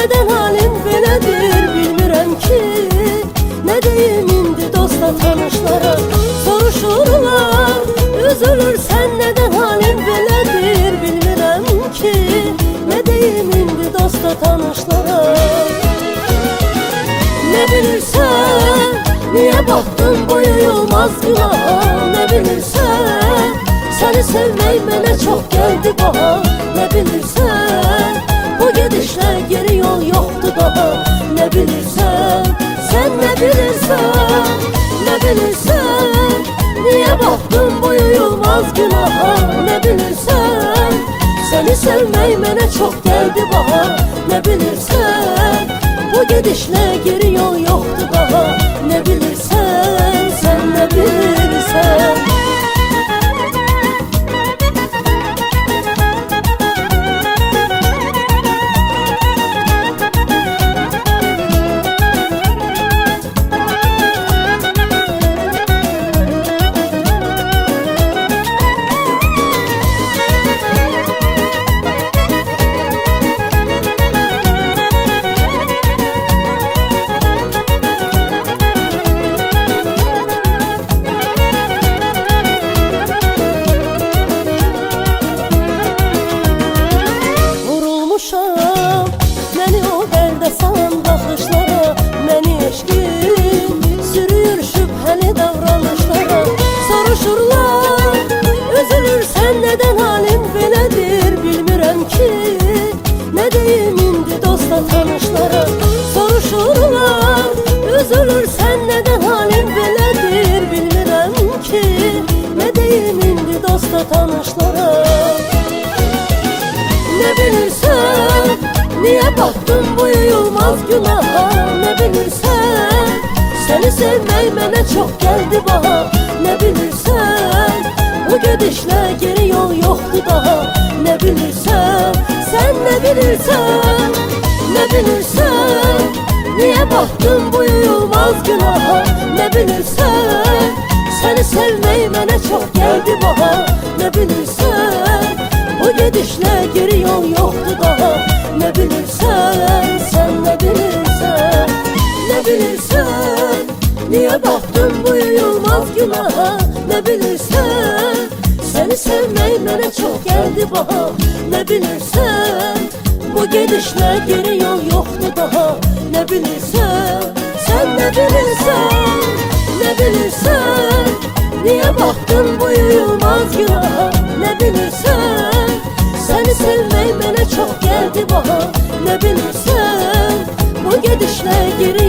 neden halim belədir bilmirəm ki. Ne deyim indi dosta tanışlara, soruşurlar üzülür sen neden halim belədir bilmirəm ki. Ne deyim indi dosta tanışlara. Ne bilirsən, niye baktın boyuyulmaz günaha. Ne bilirsən, seni sevmek mənə çox geldi baha. Ne bilirsən, bu gedişle geri yol yoktu daha. Ne bilirsən, sen ne bilirsən, ne bilirsən, niye baktın boyuyulmaz günaha. Ne bilirsən, seni sevmek mənə çox geldi baha. Ne bilirsən, bu gedişle geri yol yoktu daha. Ne bilirsən, sen ne bilirsən. Məni o bəldə salan baxışlara, məni eşqin sürüyür şübhəli davranışlara. Soruşurlar, üzülürsən nədən halim belədir bilmirəm ki. Ne deyim indi dosta tanışlara. Soruşurlar, üzülürsən nədən halim belədir bilmirəm ki. Ne deyim indi dosta tanışlara. Ne bilirsən, niye baktın boyuyulmaz günaha. Ne bilirsən, seni sevmek mənə çox geldi baha. Ne bilirsən, bu gedişle geri yol yoktu daha. Ne bilirsən, sen ne bilirsən, ne bilirsən, niye baktın boyuyulmaz günaha. Ne bilirsən, seni sevmek mənə çox geldi baha. Ne bilirsən, bu gedişle geri yol yoktu daha. Ne bilirsən, sen ne bilirsən, ne bilirsən, niye baktın boyuyulmaz günaha. Ne bilirsən, seni sevmek mənə çox geldi baha. Ne bilirsən, bu gedişle geri yol yoktu daha. Ne bilirsən, sen ne bilirsən, ne bilirsən, niye baktın boyuyulmaz günaha. Ne bilirsən, seni sevmek mənə çox geldi baha. Ne bilirsən, bu gedişle geri